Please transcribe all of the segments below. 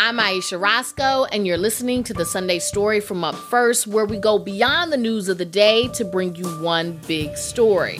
I'm Aisha Roscoe, and you're listening to the Sunday Story from Up First, where we go beyond the news of the day to bring you one big story.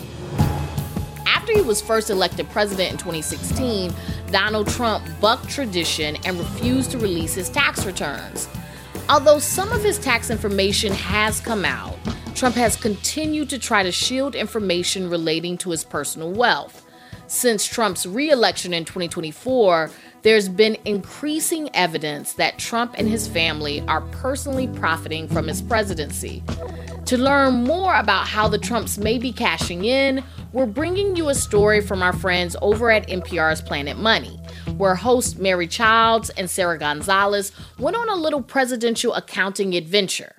After he was first elected president in 2016, Donald Trump bucked tradition and refused to release his tax returns. Although some of his tax information has come out, Trump has continued to try to shield information relating to his personal wealth. Since Trump's re-election in 2024, there's been increasing evidence that Trump and his family are personally profiting from his presidency. To learn more about how the Trumps may be cashing in, we're bringing you a story from our friends over at NPR's Planet Money, where hosts Mary Childs and Sarah Gonzalez went on a little presidential accounting adventure.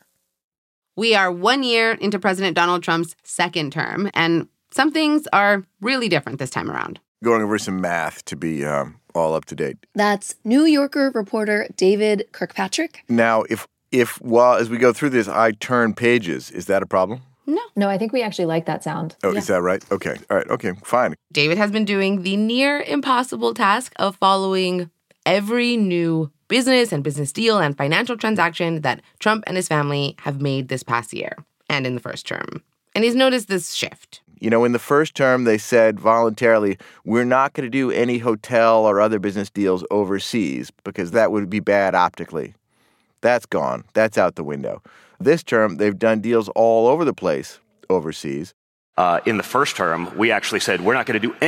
We are 1 year into President Donald Trump's second term, and some things are really different this time around. Going over some math to be all up to date. That's New Yorker reporter David Kirkpatrick. Now, if while as we go through this, I turn pages, is that a problem? No, I think we actually like that sound. Oh, yeah. Is that right? Okay. All right. Okay, fine. David has been doing the near impossible task of following every new business and business deal and financial transaction that Trump and his family have made this past year and in the first term. And he's noticed this shift. You know, in the first term, they said voluntarily, we're not going to do any hotel or other business deals overseas because that would be bad optically. That's gone. That's out the window. This term, they've done deals all over the place overseas. In the first term, we actually said we're not going to do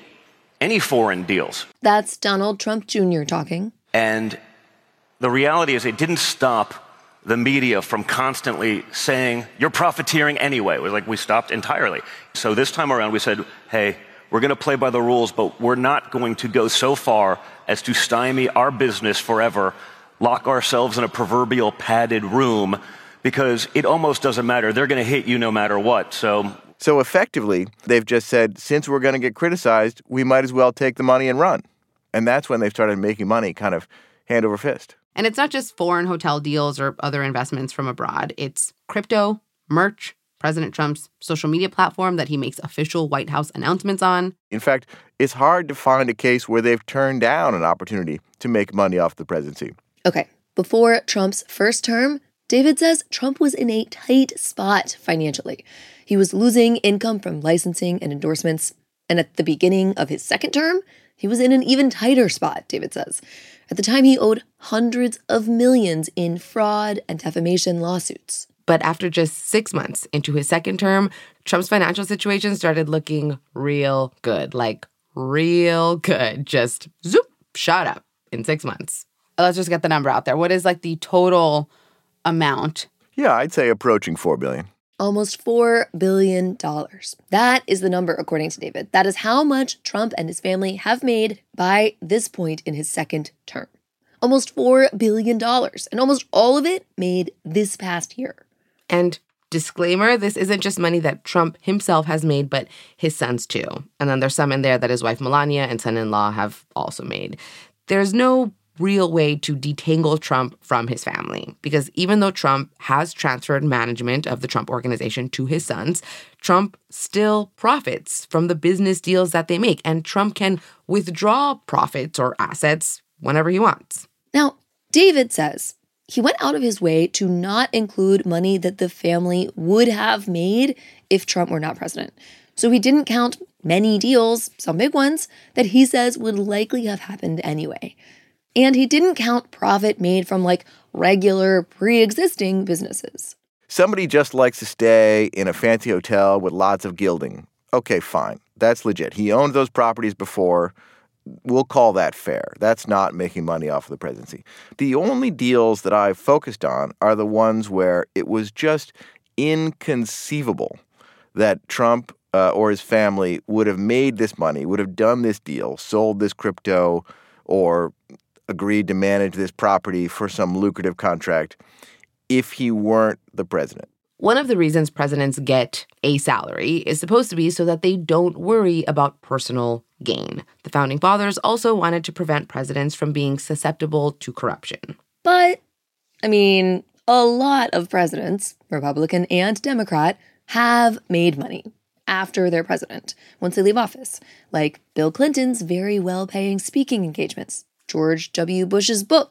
any foreign deals. That's Donald Trump Jr. talking. And the reality is it didn't stop the media from constantly saying, you're profiteering anyway. It was like we stopped entirely. So this time around, we said, hey, we're going to play by the rules, but we're not going to go so far as to stymie our business forever, lock ourselves in a proverbial padded room, because it almost doesn't matter. They're going to hit you no matter what. So effectively, they've just said, since we're going to get criticized, we might as well take the money and run. And that's when they've started making money kind of hand over fist. And it's not just foreign hotel deals or other investments from abroad. It's crypto, merch, President Trump's social media platform that he makes official White House announcements on. In fact, it's hard to find a case where they've turned down an opportunity to make money off the presidency. Okay, before Trump's first term, David says Trump was in a tight spot financially. He was losing income from licensing and endorsements. And at the beginning of his second term, he was in an even tighter spot, David says. At the time, he owed hundreds of millions in fraud and defamation lawsuits. But after just 6 months into his second term, Trump's financial situation started looking real good. Like, real good. Just zoop, shot up in 6 months. Let's just get the number out there. What is like the total amount? Yeah, I'd say approaching $4 billion. Almost $4 billion. That is the number, according to David. That is how much Trump and his family have made by this point in his second term. Almost $4 billion, and almost all of it made this past year. And disclaimer, this isn't just money that Trump himself has made, but his sons too. And then there's some in there that his wife Melania and son-in-law have also made. There's no real way to detangle Trump from his family, because even though Trump has transferred management of the Trump Organization to his sons, Trump still profits from the business deals that they make, and Trump can withdraw profits or assets whenever he wants. Now, David says he went out of his way to not include money that the family would have made if Trump were not president. So he didn't count many deals, some big ones, that he says would likely have happened anyway. And he didn't count profit made from, like, regular, pre-existing businesses. Somebody just likes to stay in a fancy hotel with lots of gilding. Okay, fine. That's legit. He owned those properties before. We'll call that fair. That's not making money off of the presidency. The only deals that I've focused on are the ones where it was just inconceivable that Trump or his family would have made this money, would have done this deal, sold this crypto, or agreed to manage this property for some lucrative contract if he weren't the president. One of the reasons presidents get a salary is supposed to be so that they don't worry about personal gain. The Founding Fathers also wanted to prevent presidents from being susceptible to corruption. But, I mean, a lot of presidents, Republican and Democrat, have made money after they're president, once they leave office, like Bill Clinton's very well-paying speaking engagements, George W. Bush's book,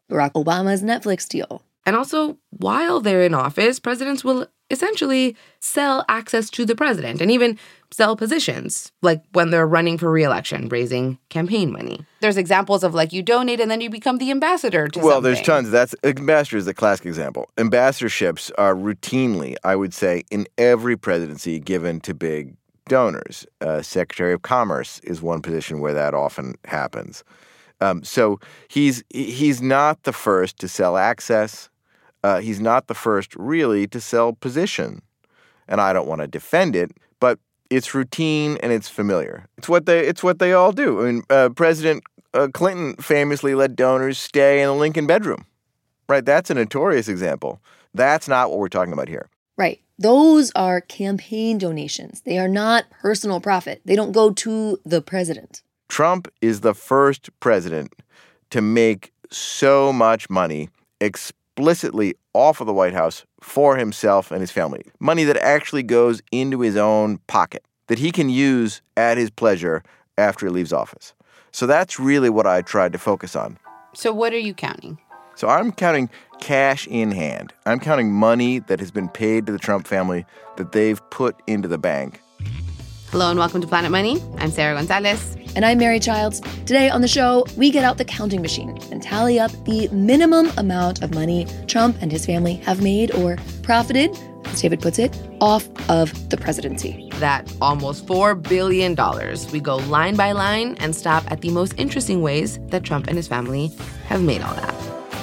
Barack Obama's Netflix deal. And also, while they're in office, presidents will essentially sell access to the president and even sell positions, like when they're running for re-election, raising campaign money. There's examples of you donate and then you become the ambassador to Well, something. there's tons. Ambassador is the classic example. Ambassadorships are routinely, I would say, in every presidency given to big donors. Secretary of Commerce is one position where that often happens. So he's not the first to sell access. He's not the first, really, to sell position. And I don't want to defend it, but it's routine and it's familiar. It's what they all do. I mean, President Clinton famously let donors stay in the Lincoln bedroom, right? That's a notorious example. That's not what we're talking about here. Right. Those are campaign donations. They are not personal profit. They don't go to the president. Trump is the first president to make so much money explicitly off of the White House for himself and his family. Money that actually goes into his own pocket, that he can use at his pleasure after he leaves office. So that's really what I tried to focus on. So what are you counting? So I'm counting cash in hand. I'm counting money that has been paid to the Trump family that they've put into the bank. Hello and welcome to Planet Money. I'm Sarah Gonzalez. And I'm Mary Childs. Today on the show, we get out the counting machine and tally up the minimum amount of money Trump and his family have made or profited, as David puts it, off of the presidency. That almost $4 billion. We go line by line and stop at the most interesting ways that Trump and his family have made all that.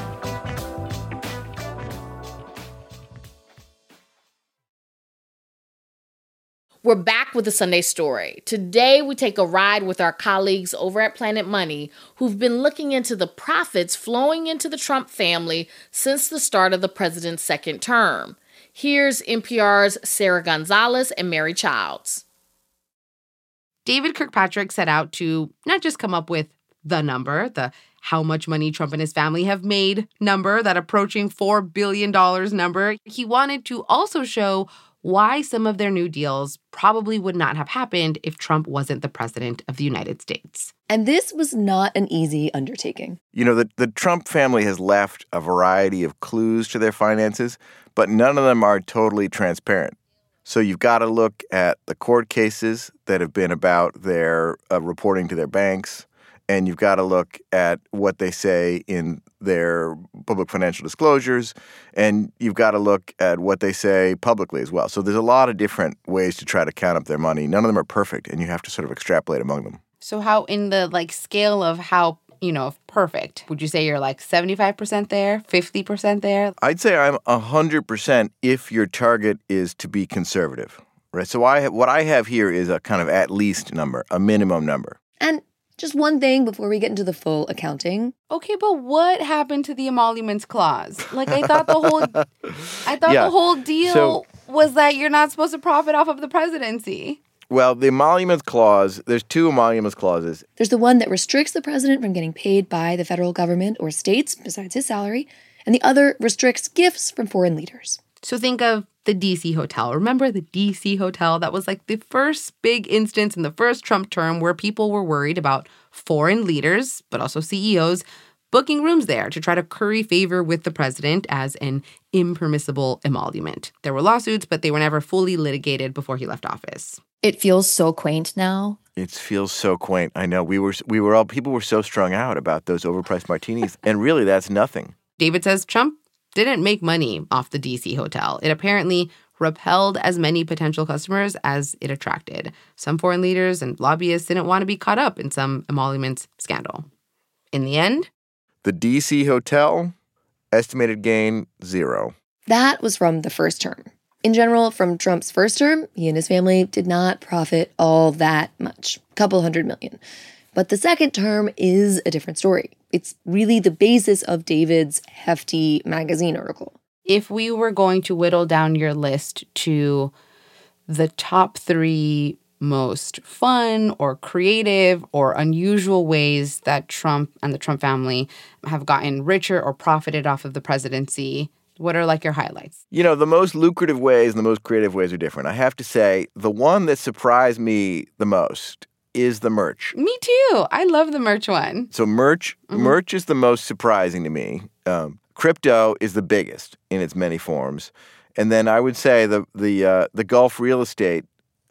We're back with the Sunday Story. Today, we take a ride with our colleagues over at Planet Money who've been looking into the profits flowing into the Trump family since the start of the president's second term. Here's NPR's Sarah Gonzalez and Mary Childs. David Kirkpatrick set out to not just come up with the number, the how much money Trump and his family have made number, that approaching $4 billion number. He wanted to also show why some of their new deals probably would not have happened if Trump wasn't the president of the United States. And this was not an easy undertaking. You know, the Trump family has left a variety of clues to their finances, but none of them are totally transparent. So you've got to look at the court cases that have been about their reporting to their banks, and you've got to look at what they say in their public financial disclosures, and you've got to look at what they say publicly as well. So there's a lot of different ways to try to count up their money. None of them are perfect, and you have to sort of extrapolate among them. So how, in the scale of how, perfect, would you say you're 75% there, 50% there? I'd say I'm 100% if your target is to be conservative, right? So what I have here is a kind of at least number, a minimum number. And just one thing before we get into the full accounting. Okay, but what happened to the emoluments clause? I thought the whole deal was that you're not supposed to profit off of the presidency. Well, the emoluments clause, there's two emoluments clauses. There's the one that restricts the president from getting paid by the federal government or states besides his salary, and the other restricts gifts from foreign leaders. So think of the D.C. hotel. Remember the D.C. hotel? That was the first big instance in the first Trump term where people were worried about foreign leaders, but also CEOs, booking rooms there to try to curry favor with the president as an impermissible emolument. There were lawsuits, but they were never fully litigated before he left office. It feels so quaint now. It feels so quaint. I know. People were so strung out about those overpriced martinis, and really that's nothing. David says Trump didn't make money off the D.C. hotel. It apparently repelled as many potential customers as it attracted. Some foreign leaders and lobbyists didn't want to be caught up in some emoluments scandal. In the end, the D.C. hotel, estimated gain, 0. That was from the first term. In general, from Trump's first term, he and his family did not profit all that much, a couple $100 million. But the second term is a different story. It's really the basis of David's hefty magazine article. If we were going to whittle down your list to the top 3 most fun or creative or unusual ways that Trump and the Trump family have gotten richer or profited off of the presidency, what are your highlights? The most lucrative ways and the most creative ways are different. I have to say, the one that surprised me the most is the merch. Me too. I love the merch one. So merch is the most surprising to me. Crypto is the biggest in its many forms. And then I would say the Gulf real estate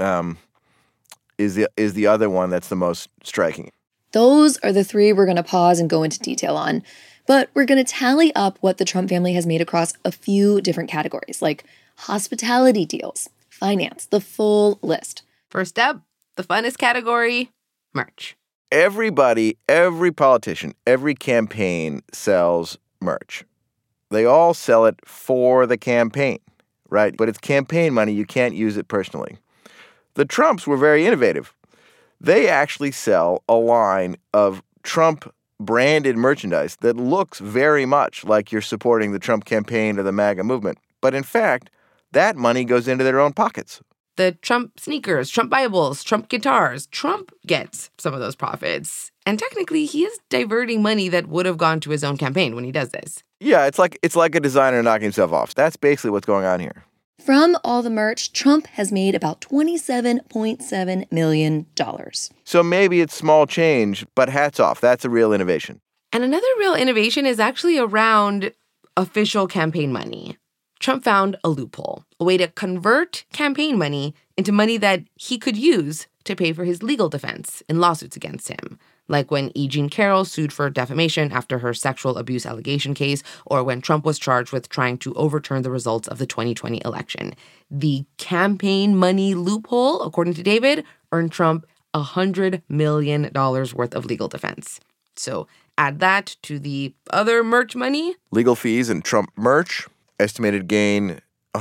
is the other one that's the most striking. Those are the three we're going to pause and go into detail on. But we're going to tally up what the Trump family has made across a few different categories, like hospitality deals, finance, the full list. First up, the funnest category, merch. Everybody, every politician, every campaign sells merch. They all sell it for the campaign, right? But it's campaign money. You can't use it personally. The Trumps were very innovative. They actually sell a line of Trump-branded merchandise that looks very much like you're supporting the Trump campaign or the MAGA movement. But in fact, that money goes into their own pockets. The Trump sneakers, Trump Bibles, Trump guitars. Trump gets some of those profits. And technically, he is diverting money that would have gone to his own campaign when he does this. Yeah, it's like a designer knocking himself off. That's basically what's going on here. From all the merch, Trump has made about $27.7 million. So maybe it's small change, but hats off. That's a real innovation. And another real innovation is actually around official campaign money. Trump found a loophole, a way to convert campaign money into money that he could use to pay for his legal defense in lawsuits against him, like when E. Jean Carroll sued for defamation after her sexual abuse allegation case, or when Trump was charged with trying to overturn the results of the 2020 election. The campaign money loophole, according to David, earned Trump $100 million worth of legal defense. So add that to the other merch money. Legal fees and Trump merch, estimated gain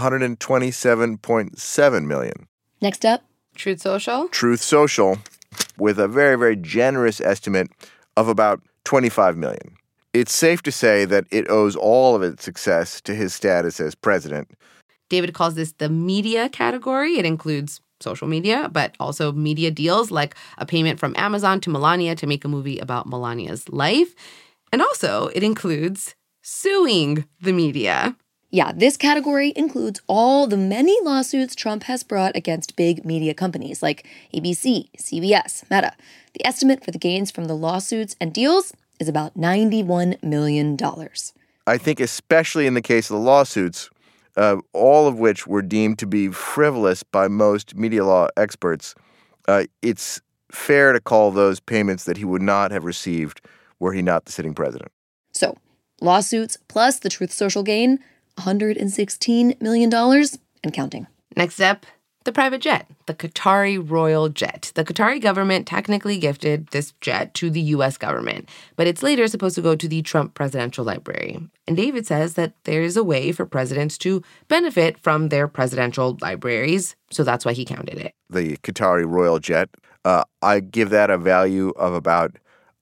$127.7 million. Next up, Truth Social. Truth Social, with a very, very generous estimate of about $25 million. It's safe to say that it owes all of its success to his status as president. David calls this the media category. It includes social media, but also media deals like a payment from Amazon to Melania to make a movie about Melania's life. And also it includes suing the media. Yeah, this category includes all the many lawsuits Trump has brought against big media companies like ABC, CBS, Meta. The estimate for the gains from the lawsuits and deals is about $91 million. I think especially in the case of the lawsuits, all of which were deemed to be frivolous by most media law experts, it's fair to call those payments that he would not have received were he not the sitting president. So, lawsuits plus the Truth Social gain, $116 million and counting. Next up, the private jet, the Qatari Royal Jet. The Qatari government technically gifted this jet to the U.S. government, but it's later supposed to go to the Trump Presidential Library. And David says that there is a way for presidents to benefit from their presidential libraries, so that's why he counted it. The Qatari Royal Jet, I give that a value of about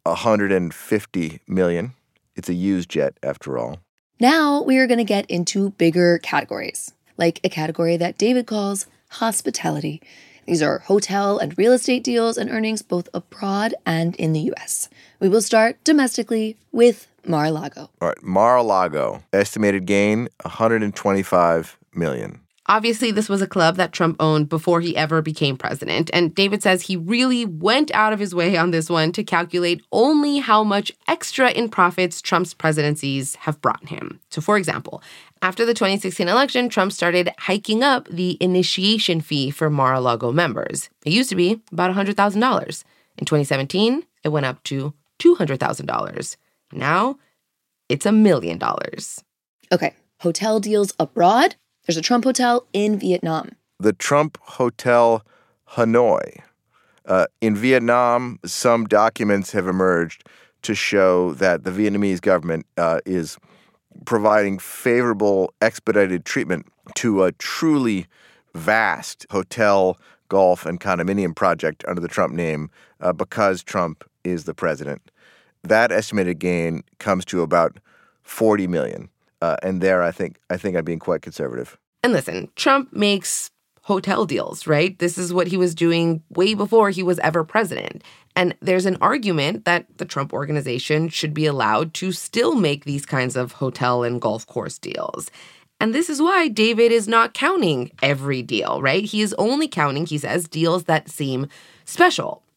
$150 million. It's a used jet, after all. Now we are going to get into bigger categories, like a category that David calls hospitality. These are hotel and real estate deals and earnings both abroad and in the U.S. We will start domestically with Mar-a-Lago. All right, Mar-a-Lago, estimated gain, $125 million. Obviously, this was a club that Trump owned before he ever became president, and David says he really went out of his way on this one to calculate only how much extra in profits Trump's presidencies have brought him. So, for example, after the 2016 election, Trump started hiking up the initiation fee for Mar-a-Lago members. It used to be about $100,000. In 2017, it went up to $200,000. Now, it's $1 million. Okay, hotel deals abroad. There's a Trump hotel in Vietnam. The Trump Hotel Hanoi. In Vietnam, some documents have emerged to show that the Vietnamese government is providing favorable expedited treatment to a truly vast hotel, golf, and condominium project under the Trump name because Trump is the president. That estimated gain comes to about $40 million. And there, I think I'm being quite conservative. And listen, Trump makes hotel deals, right? This is what he was doing way before he was ever president. And there's an argument that the Trump organization should be allowed to still make these kinds of hotel and golf course deals. And this is why David is not counting every deal, right? He is only counting, he says, deals that seem special.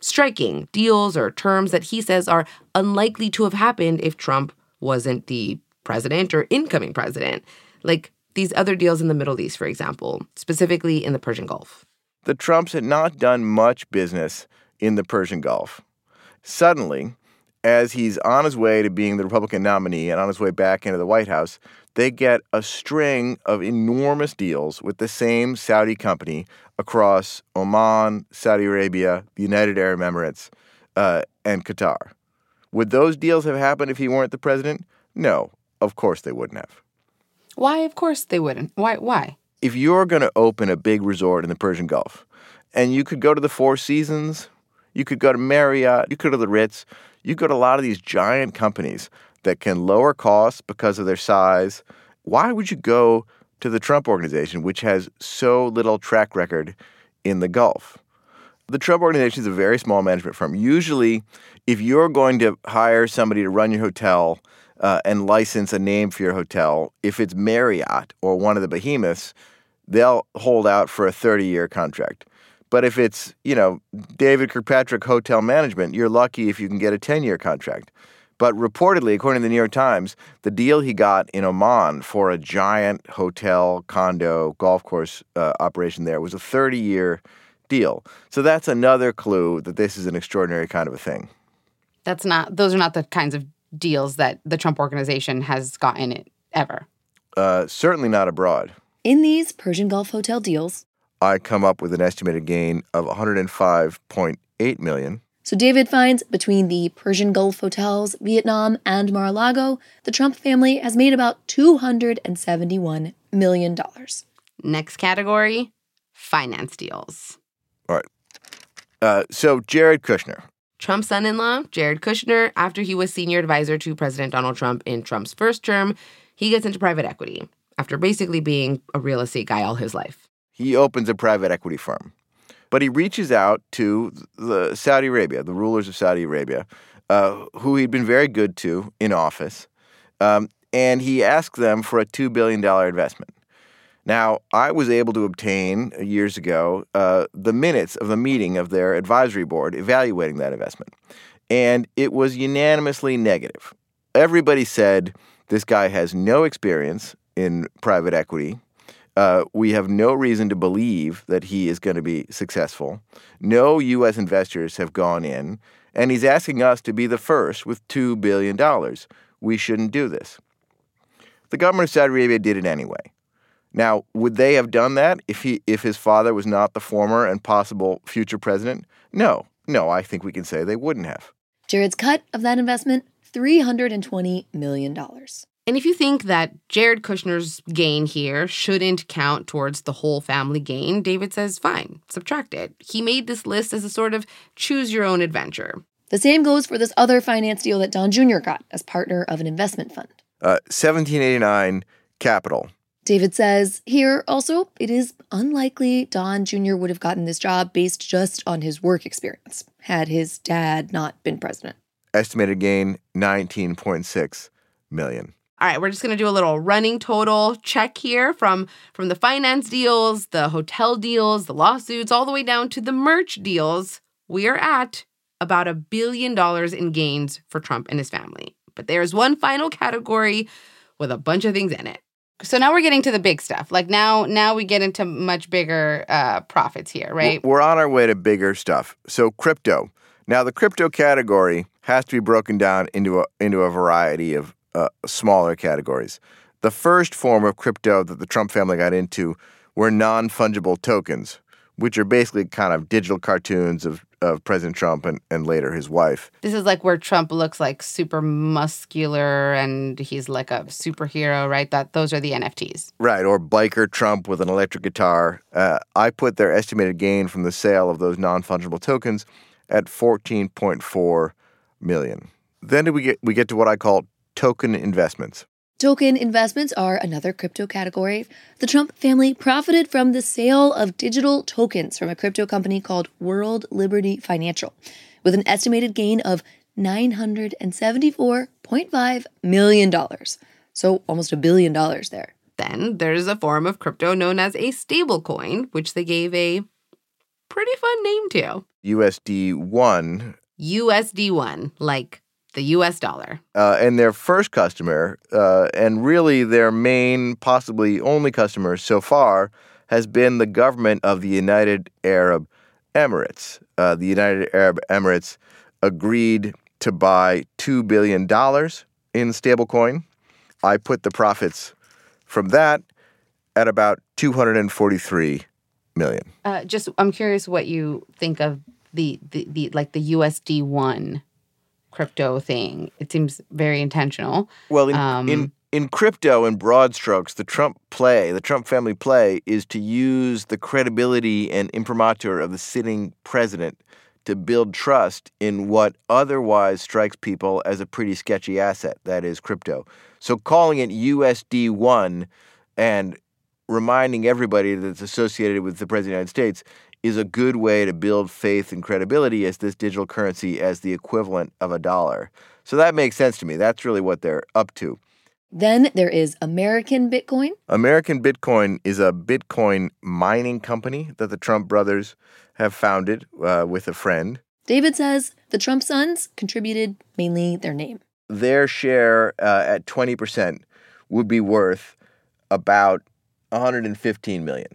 striking deals or terms that he says are unlikely to have happened if Trump wasn't the president or incoming president, like these other deals in the Middle East, for example, specifically in the Persian Gulf. The Trumps had not done much business in the Persian Gulf. Suddenly, as he's on his way to being the Republican nominee and on his way back into the White House, they get a string of enormous deals with the same Saudi company across Oman, Saudi Arabia, the United Arab Emirates, and Qatar. Would those deals have happened if he weren't the president? No, of course they wouldn't have. Why? Of course they wouldn't. Why? If you're going to open a big resort in the Persian Gulf, and you could go to the Four Seasons, you could go to Marriott, you could go to the Ritz, you go to a lot of these giant companies that can lower costs because of their size. Why would you go to the Trump Organization, which has so little track record in the Gulf? The Trump Organization is a very small management firm. Usually, if you're going to hire somebody to run your hotel and license a name for your hotel, if it's Marriott or one of the behemoths, they'll hold out for a 30-year contract. But if it's, David Kirkpatrick Hotel Management, you're lucky if you can get a 10-year contract. But reportedly, according to the New York Times, the deal he got in Oman for a giant hotel, condo, golf course operation there was a 30-year deal. So that's another clue that this is an extraordinary kind of a thing. Those are not the kinds of deals that the Trump Organization has gotten it ever. Certainly not abroad. In these Persian Gulf hotel deals, I come up with an estimated gain of $105.8 million. So David finds between the Persian Gulf hotels, Vietnam, and Mar-a-Lago, the Trump family has made about $271 million. Next category, finance deals. All right. So Jared Kushner. Trump's son-in-law, Jared Kushner, after he was senior advisor to President Donald Trump in Trump's first term, he gets into private equity after basically being a real estate guy all his life. He opens a private equity firm. But he reaches out to the Saudi Arabia, the rulers of Saudi Arabia, who he'd been very good to in office, and he asked them for a $2 billion investment. Now, I was able to obtain years ago the minutes of the meeting of their advisory board evaluating that investment, and it was unanimously negative. Everybody said this guy has no experience in private equity. We have no reason to believe that he is going to be successful. No U.S. investors have gone in, and he's asking us to be the first with $2 billion. We shouldn't do this. The government of Saudi Arabia did it anyway. Now, would they have done that if his father was not the former and possible future president? No, I think we can say they wouldn't have. Jared's cut of that investment, $320 million. And if you think that Jared Kushner's gain here shouldn't count towards the whole family gain, David says, fine, subtract it. He made this list as a sort of choose-your-own-adventure. The same goes for this other finance deal that Don Jr. got as partner of an investment fund. 1789 Capital. David says here also, it is unlikely Don Jr. would have gotten this job based just on his work experience, had his dad not been president. Estimated gain, $19.6 million. All right, we're just going to do a little running total check here from the finance deals, the hotel deals, the lawsuits, all the way down to the merch deals. We are at about $1 billion in gains for Trump and his family. But there's one final category with a bunch of things in it. So now we're getting to the big stuff. Like now we get into much bigger profits here, right? We're on our way to bigger stuff. So crypto. Now the crypto category has to be broken down into a variety of smaller categories. The first form of crypto that the Trump family got into were non-fungible tokens, which are basically kind of digital cartoons of President Trump and later his wife. This is like where Trump looks like super muscular and he's like a superhero, right? Those are the NFTs. Right, or biker Trump with an electric guitar. I put their estimated gain from the sale of those non-fungible tokens at $14.4 million. Then we get to what I call token investments. Token investments are another crypto category. The Trump family profited from the sale of digital tokens from a crypto company called World Liberty Financial, with an estimated gain of $974.5 million. So almost $1 billion there. Then there's a form of crypto known as a stablecoin, which they gave a pretty fun name, too. USD1. USD1, like the US dollar. And their first customer, and really their main, possibly only customer so far, has been the government of the United Arab Emirates. The United Arab Emirates agreed to buy $2 billion in stablecoin. I put the profits from that at about $243 million. I'm curious what you think of the USD1 crypto thing. It seems very intentional. Well, in crypto, in broad strokes, the Trump family play is to use the credibility and imprimatur of the sitting president to build trust in what otherwise strikes people as a pretty sketchy asset, that is crypto. So calling it USD1 and reminding everybody that it's associated with the President of the United States is a good way to build faith and credibility as this digital currency as the equivalent of a dollar. So that makes sense to me. That's really what they're up to. Then there is American Bitcoin. American Bitcoin is a Bitcoin mining company that the Trump brothers have founded with a friend. David says the Trump sons contributed mainly their name. Their share at 20% would be worth about $115 million.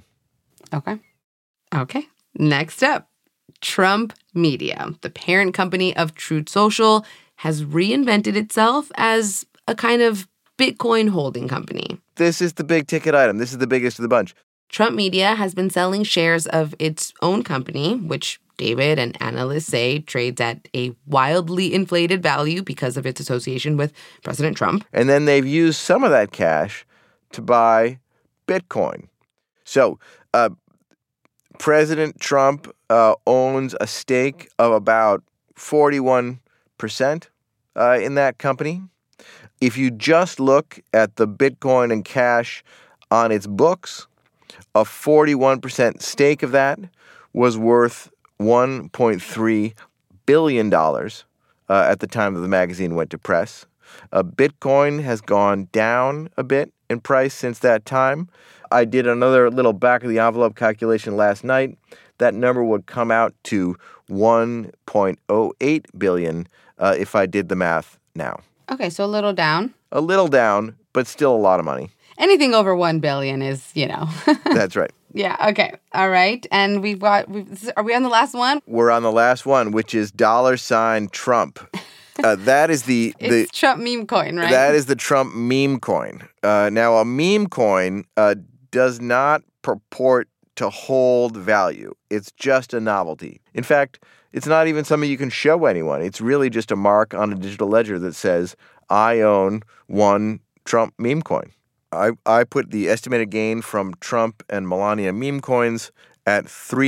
Okay. Next up, Trump Media, the parent company of Truth Social, has reinvented itself as a kind of Bitcoin holding company. This is the big ticket item. This is the biggest of the bunch. Trump Media has been selling shares of its own company, which David and analysts say trades at a wildly inflated value because of its association with President Trump. And then they've used some of that cash to buy Bitcoin. So President Trump owns a stake of about 41% in that company. If you just look at the Bitcoin and cash on its books, a 41% stake of that was worth $1.3 billion at the time that the magazine went to press. Bitcoin has gone down a bit in price since that time. I did another little back-of-the-envelope calculation last night. That number would come out to $1.08 billion if I did the math now. Okay, so a little down. A little down, but still a lot of money. Anything over $1 billion is, That's right. Yeah, okay. All right. And are we on the last one? We're on the last one, which is $Trump. That is it's Trump meme coin, right? That is the Trump meme coin. Now, a meme coin does not purport to hold value. It's just a novelty. In fact, it's not even something you can show anyone. It's really just a mark on a digital ledger that says, I own one Trump meme coin. I put the estimated gain from Trump and Melania meme coins at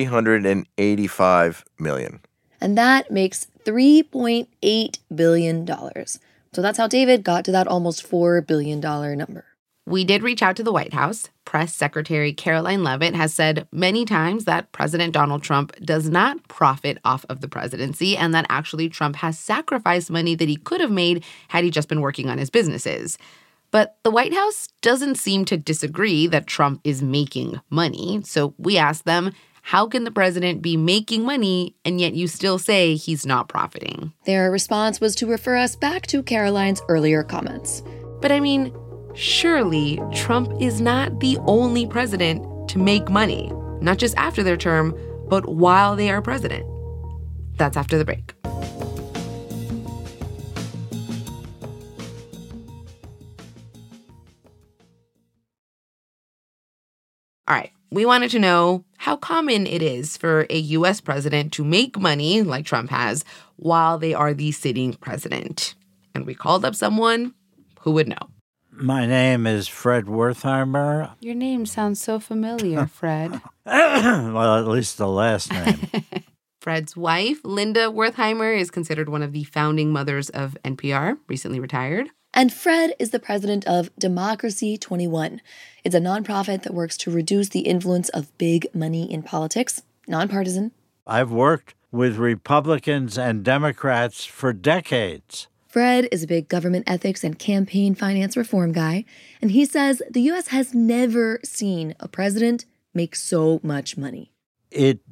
$385 million. And that makes $3.8 billion. So that's how David got to that almost $4 billion number. We did reach out to the White House. Press Secretary Caroline Leavitt has said many times that President Donald Trump does not profit off of the presidency and that actually Trump has sacrificed money that he could have made had he just been working on his businesses. But the White House doesn't seem to disagree that Trump is making money. So we asked them, how can the president be making money and yet you still say he's not profiting? Their response was to refer us back to Caroline's earlier comments. But I mean, surely Trump is not the only president to make money, not just after their term, but while they are president. That's after the break. All right, we wanted to know how common it is for a U.S. president to make money, like Trump has, while they are the sitting president. And we called up someone who would know. My name is Fred Wertheimer. Your name sounds so familiar, Fred. Well, at least the last name. Fred's wife, Linda Wertheimer, is considered one of the founding mothers of NPR, recently retired. And Fred is the president of Democracy 21. It's a nonprofit that works to reduce the influence of big money in politics, nonpartisan. I've worked with Republicans and Democrats for decades. Fred is a big government ethics and campaign finance reform guy, and he says the U.S. has never seen a president make so much money. It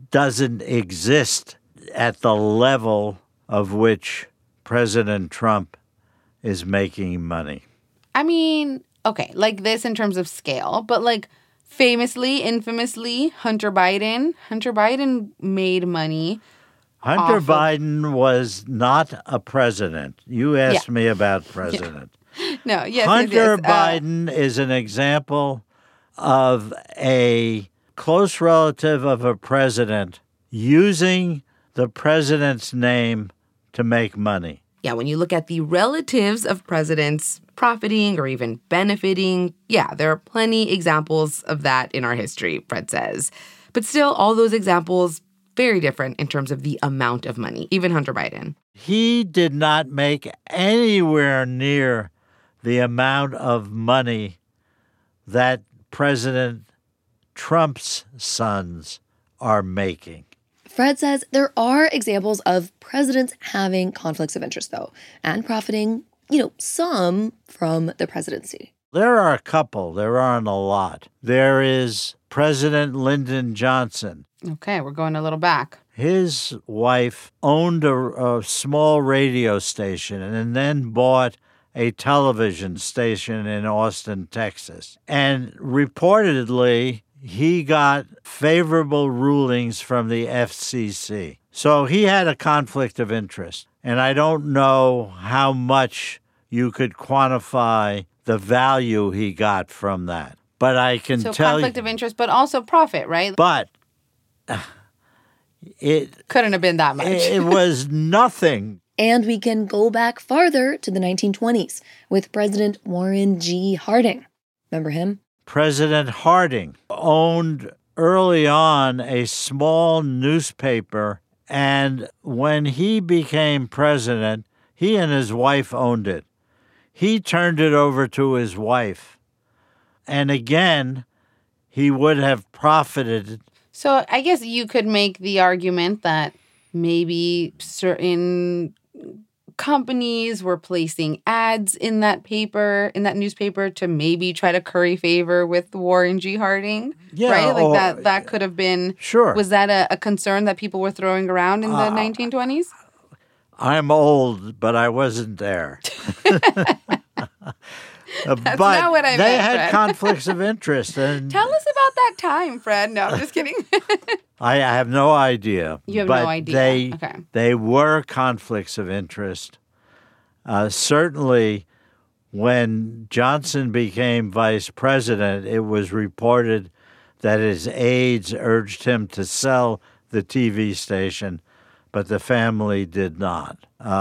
doesn't exist at the level of which President Trump is making money. I mean, okay, like this in terms of scale, but like famously, infamously, Hunter Biden made money. Hunter Biden was not a president. You asked me about president. No, yes, Hunter Biden is an example of a close relative of a president using the president's name to make money. Yeah, when you look at the relatives of presidents profiting or even benefiting, yeah, there are plenty examples of that in our history, Fred says. But still, all those examples, very different in terms of the amount of money, even Hunter Biden. He did not make anywhere near the amount of money that President Trump's sons are making. Fred says there are examples of presidents having conflicts of interest, though, and profiting, some from the presidency. There are a couple. There aren't a lot. There is President Lyndon Johnson. Okay, we're going a little back. His wife owned a small radio station and then bought a television station in Austin, Texas. And reportedly, he got favorable rulings from the FCC. So he had a conflict of interest. And I don't know how much you could quantify the value he got from that. But I can tell you... So conflict of interest, but also profit, right? But it... Couldn't have been that much. It was nothing. And we can go back farther to the 1920s with President Warren G. Harding. Remember him? President Harding owned early on a small newspaper, and when he became president, he and his wife owned it. He turned it over to his wife. And again, he would have profited. So I guess you could make the argument that maybe certain companies were placing ads in that newspaper to maybe try to curry favor with Warren G. Harding, right? Like that could have been. Sure. Was that a concern that people were throwing around in the 1920s? I'm old, but I wasn't there. That's not what I meant, they had Fred. conflicts of interest. And Tell us about that time, Fred. No, I'm just kidding. I have no idea. You have no idea. They were conflicts of interest. Certainly, when Johnson became vice president, it was reported that his aides urged him to sell the TV station, but the family did not.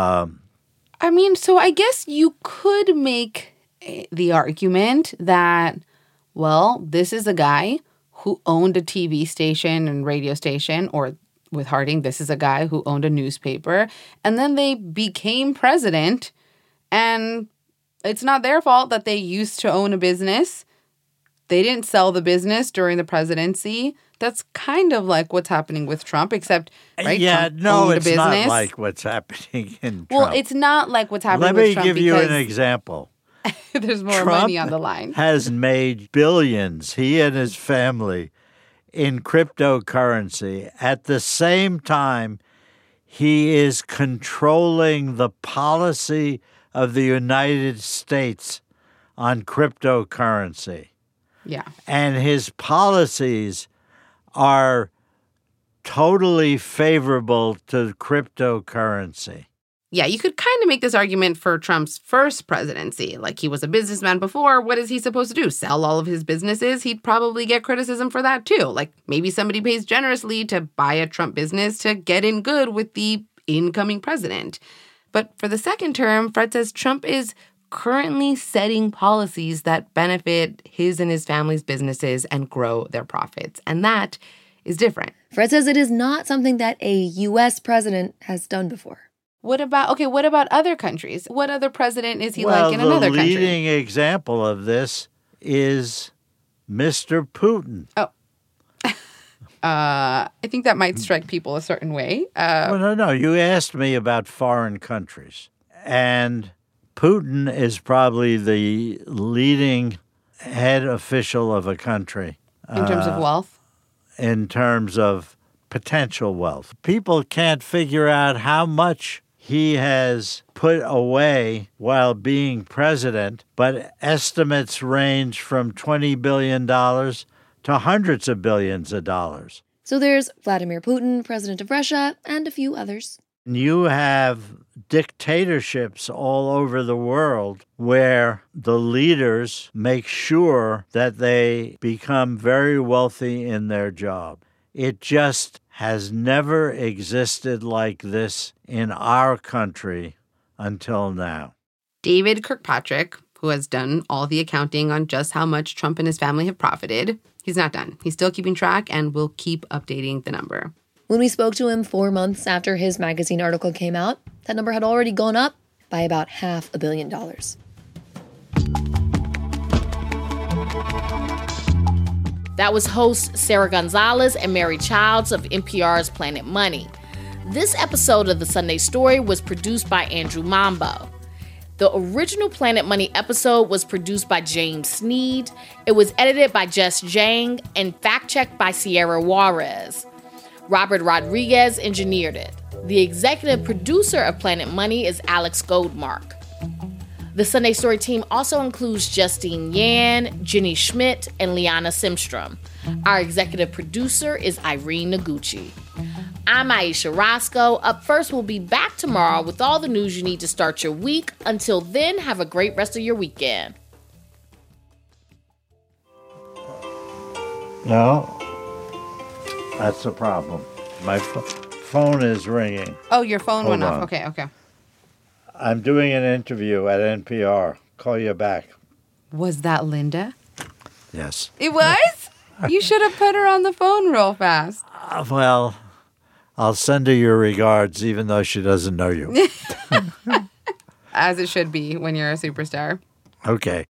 So I guess you could make the argument that, well, this is a guy who owned a TV station and radio station, or with Harding, this is a guy who owned a newspaper, and then they became president, and it's not their fault that they used to own a business. They didn't sell the business during the presidency. That's kind of like what's happening with Trump, except, right? Yeah, Trump no, owned it's a business. not like what's happening in Trump. Well, it's not like what's happening with Trump. Let me give you an example. There's more money on the line. Has made billions, he and his family, in cryptocurrency. At the same time, he is controlling the policy of the United States on cryptocurrency. Yeah. And his policies are totally favorable to cryptocurrency. Yeah, you could kind of make this argument for Trump's first presidency. Like, he was a businessman before. What is he supposed to do? Sell all of his businesses? He'd probably get criticism for that, too. Like, maybe somebody pays generously to buy a Trump business to get in good with the incoming president. But for the second term, Fred says Trump is currently setting policies that benefit his and his family's businesses and grow their profits. And that is different. Fred says it is not something that a U.S. president has done before. What about other countries? What other president is he like in another country? Well, the leading example of this is Mr. Putin. Oh. I think that might strike people a certain way. No. You asked me about foreign countries. And Putin is probably the leading head official of a country. In terms of wealth? In terms of potential wealth. People can't figure out how much he has put away while being president, but estimates range from $20 billion to hundreds of billions of dollars. So there's Vladimir Putin, president of Russia, and a few others. You have dictatorships all over the world where the leaders make sure that they become very wealthy in their job. It just has never existed like this in our country until now. David Kirkpatrick, who has done all the accounting on just how much Trump and his family have profited, he's not done. He's still keeping track and will keep updating the number. When we spoke to him 4 months after his magazine article came out, that number had already gone up by about $500 million. That was hosts Sarah Gonzalez and Mary Childs of NPR's Planet Money. This episode of The Sunday Story was produced by Andrew Mambo. The original Planet Money episode was produced by James Sneed. It was edited by Jess Jang and fact-checked by Sierra Juarez. Robert Rodriguez engineered it. The executive producer of Planet Money is Alex Goldmark. The Sunday Story team also includes Justine Yan, Jenny Schmidt, and Liana Simstrom. Our executive producer is Irene Noguchi. I'm Aisha Roscoe. Up First will be back tomorrow with all the news you need to start your week. Until then, have a great rest of your weekend. No, that's the problem. My phone is ringing. Oh, your phone went Hold off. on. Okay. I'm doing an interview at NPR. Call you back. Was that Linda? Yes. It was? You should have put her on the phone real fast. Well, I'll send her your regards, even though she doesn't know you. As it should be when you're a superstar. Okay.